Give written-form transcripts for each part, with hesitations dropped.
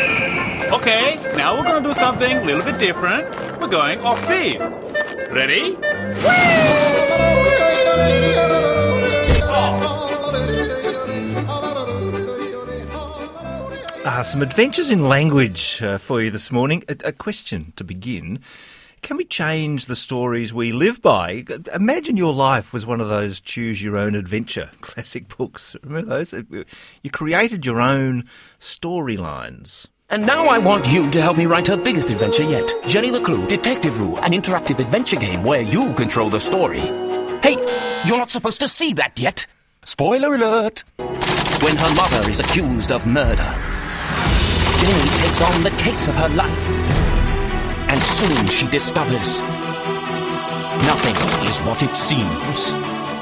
Okay, now we're going to do something a little bit different. We're going off-piste. Ready? Some adventures in language for you this morning. A question to begin. Can we change the stories we live by? Imagine your life was one of those choose-your-own-adventure classic books. Remember those? You created your own storylines. And now I want you to help me write her biggest adventure yet. Jenny the Clue, Detective Roo, an interactive adventure game where you control the story. Hey, you're not supposed to see that yet. Spoiler alert. When her mother is accused of murder, Jenny takes on the case of her life. And soon she discovers nothing is what it seems.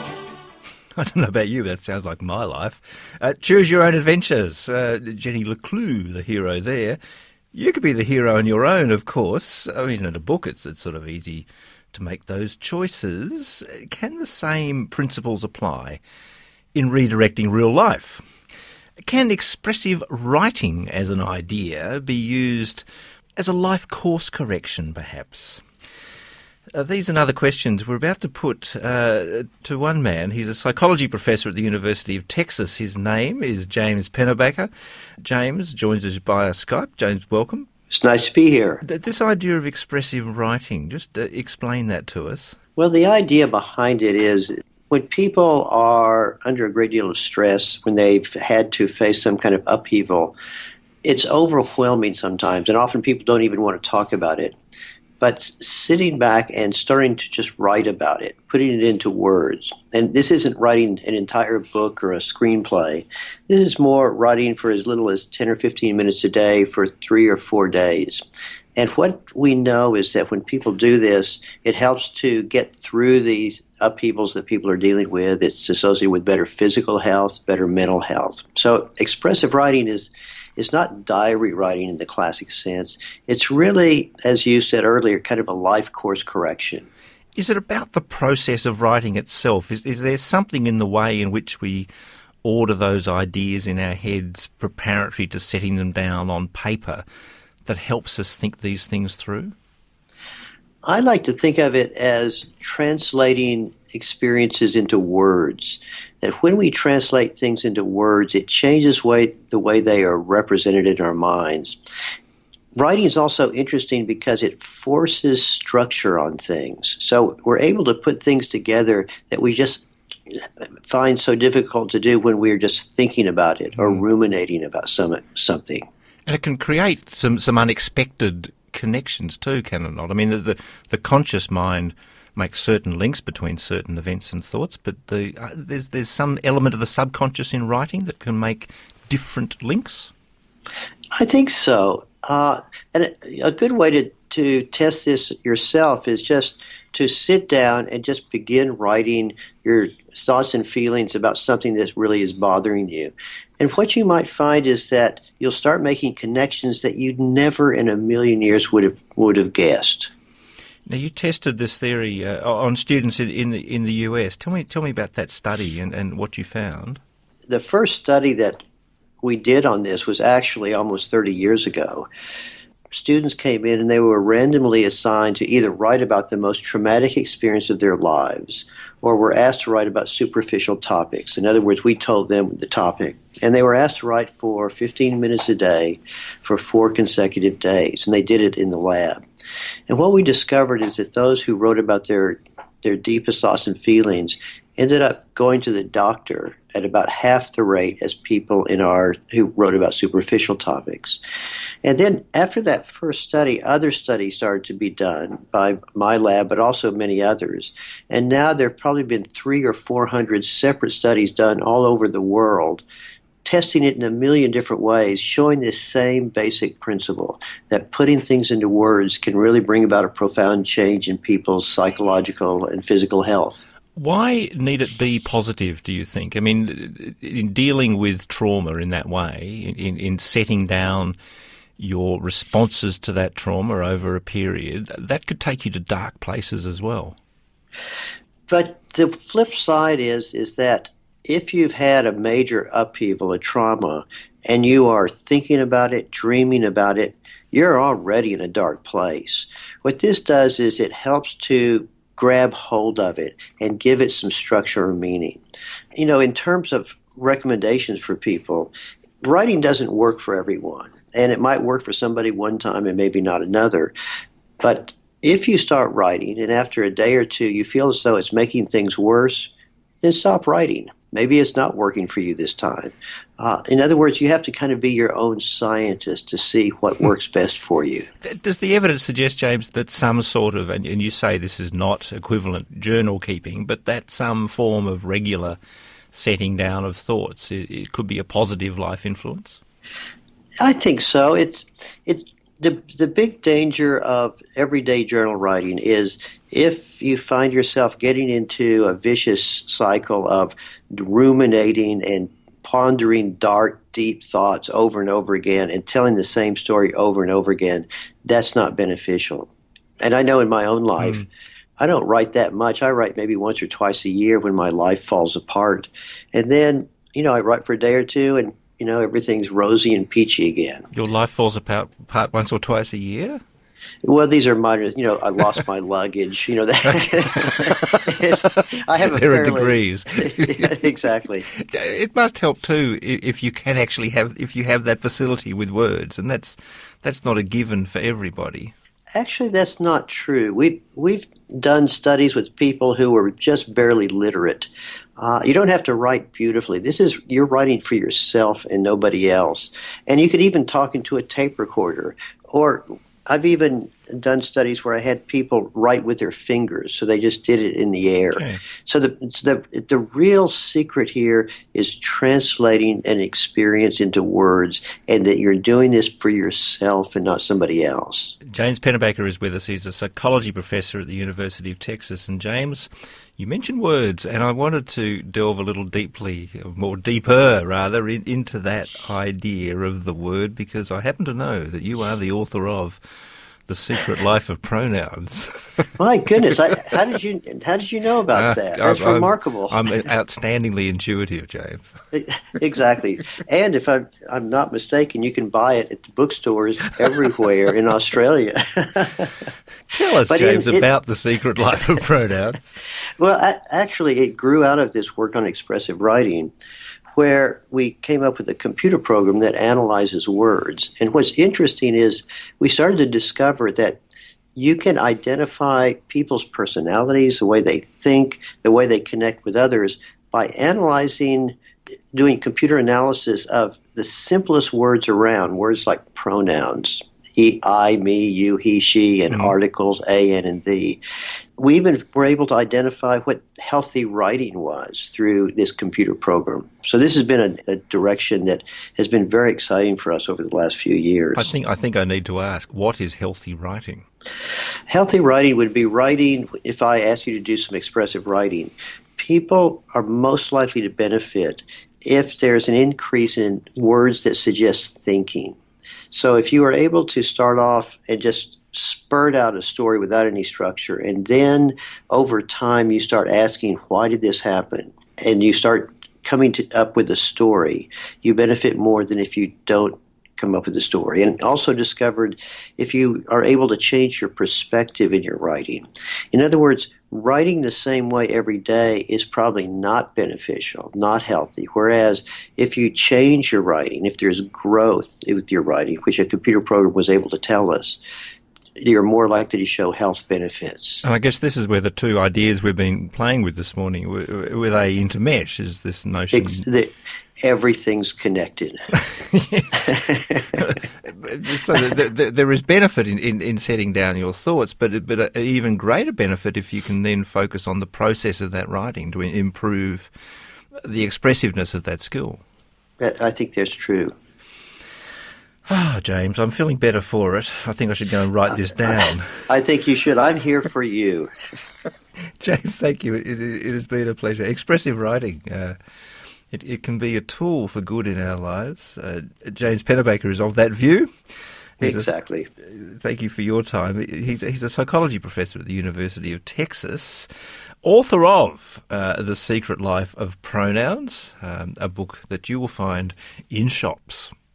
I don't know about you, but that sounds like my life. Choose your own adventures. Jenny LeClue, the hero there. You could be the hero on your own, of course. I mean, in a book, it's sort of easy to make those choices. Can the same principles apply in redirecting real life? Can expressive writing as an idea be used as a life course correction, perhaps? These and other questions we're about to put to one man. He's a psychology professor at the University of Texas. His name is James Pennebaker. James joins us via Skype. James, welcome. It's nice to be here. This idea of expressive writing, just explain that to us. Well, the idea behind it is when people are under a great deal of stress, when they've had to face some kind of upheaval, it's overwhelming sometimes, and often people don't even want to talk about it. But sitting back and starting to just write about it, putting it into words, and this isn't writing an entire book or a screenplay. This is more writing for as little as 10 or 15 minutes a day for 3 or 4 days. And what we know is that when people do this, it helps to get through these upheavals that people are dealing with. It's associated with better physical health, better mental health. So expressive writing is not diary writing in the classic sense. It's really, as you said earlier, kind of a life course correction. Is it about the process of writing itself? Is there something in the way in which we order those ideas in our heads preparatory to setting them down on paper that helps us think these things through? I like to think of it as translating experiences into words. That when we translate things into words, it changes the way they are represented in our minds. Writing is also interesting because it forces structure on things. So we're able to put things together that we just find so difficult to do when we're just thinking about it or ruminating about something. And it can create some unexpected connections too, can it not? I mean, the conscious mind makes certain links between certain events and thoughts, but there's some element of the subconscious in writing that can make different links? I think so. And a good way to test this yourself is just to sit down and just begin writing your thoughts and feelings about something that really is bothering you. And what you might find is that you'll start making connections that you'd never in a million years would have guessed. Now, you tested this theory on students in the US. Tell me about that study and what you found. The first study that we did on this was actually almost 30 years ago. Students came in and they were randomly assigned to either write about the most traumatic experience of their lives or were asked to write about superficial topics. In other words, we told them the topic. And they were asked to write for 15 minutes a day for 4 consecutive days, and they did it in the lab. And what we discovered is that those who wrote about their deepest thoughts and feelings ended up going to the doctor at about half the rate as people who wrote about superficial topics. And then after that first study, other studies started to be done by my lab, but also many others. And now there have probably been 300 or 400 separate studies done all over the world, testing it in a million different ways, showing this same basic principle, that putting things into words can really bring about a profound change in people's psychological and physical health. Why need it be positive, do you think? I mean, in dealing with trauma in that way, in setting down your responses to that trauma over a period, that could take you to dark places as well. But the flip side is that if you've had a major upheaval, a trauma, and you are thinking about it, dreaming about it, you're already in a dark place. What this does is it helps to grab hold of it and give it some structure or meaning. You know, in terms of recommendations for people, writing doesn't work for everyone, and it might work for somebody one time and maybe not another. But if you start writing and after a day or two you feel as though it's making things worse, then stop writing. Maybe it's not working for you this time. In other words, you have to kind of be your own scientist to see what works best for you. Does the evidence suggest, James, that some sort of, and you say this is not equivalent journal keeping, but that some form of regular setting down of thoughts, it could be a positive life influence? I think so. The big danger of everyday journal writing is if you find yourself getting into a vicious cycle of ruminating and pondering dark, deep thoughts over and over again and telling the same story over and over again, that's not beneficial. And I know in my own life, I don't write that much. I write maybe once or twice a year when my life falls apart. And then, I write for a day or two and everything's rosy and peachy again. Your life falls apart once or twice a year? Well, these are minor. I lost my luggage. That I have. There are degrees. Exactly. It must help too if you can actually if you have that facility with words, and that's not a given for everybody. Actually, that's not true. We've done studies with people who were just barely literate. You don't have to write beautifully. You're writing for yourself and nobody else. And you could even talk into a tape recorder. Or I've even done studies where I had people write with their fingers, so they just did it in the air. Okay. So the real secret here is translating an experience into words, and that you're doing this for yourself and not somebody else. James Pennebaker is with us. He's a psychology professor at the University of Texas. And James, you mentioned words, and I wanted to delve a little deeper into that idea of the word, because I happen to know that you are the author of The Secret Life of Pronouns. My goodness! How did you know about that? That's remarkable. I'm outstandingly intuitive, James. Exactly. And if I'm not mistaken, you can buy it at the bookstores everywhere in Australia. Tell us, James, about The Secret Life of Pronouns. Well, actually, it grew out of this work on expressive writing, where we came up with a computer program that analyzes words. And what's interesting is we started to discover that you can identify people's personalities, the way they think, the way they connect with others, by doing computer analysis of the simplest words around, words like pronouns, I, me, you, he, she, and articles, a, an, and thee. We even were able to identify what healthy writing was through this computer program. So this has been a direction that has been very exciting for us over the last few years. I think I need to ask, what is healthy writing? Healthy writing would be writing, if I ask you to do some expressive writing, people are most likely to benefit if there's an increase in words that suggest thinking. So if you are able to start off and just spurt out a story without any structure, and then over time you start asking, why did this happen? And you start coming up with a story, you benefit more than if you don't come up with a story. And also discovered if you are able to change your perspective in your writing. In other words, writing the same way every day is probably not beneficial, not healthy. Whereas if you change your writing, if there's growth with your writing, which a computer program was able to tell us, you're more likely to show health benefits. And I guess this is where the two ideas we've been playing with this morning, where they intermesh, is this notion... Everything's connected. So there is benefit in setting down your thoughts, but an even greater benefit if you can then focus on the process of that writing to improve the expressiveness of that skill. I think that's true. James, I'm feeling better for it. I think I should go and write this down. I think you should. I'm here for you. James, thank you. It has been a pleasure. Expressive writing. It can be a tool for good in our lives. James Pennebaker is of that view. Exactly. Thank you for your time. He's a psychology professor at the University of Texas, author of The Secret Life of Pronouns, a book that you will find in shops.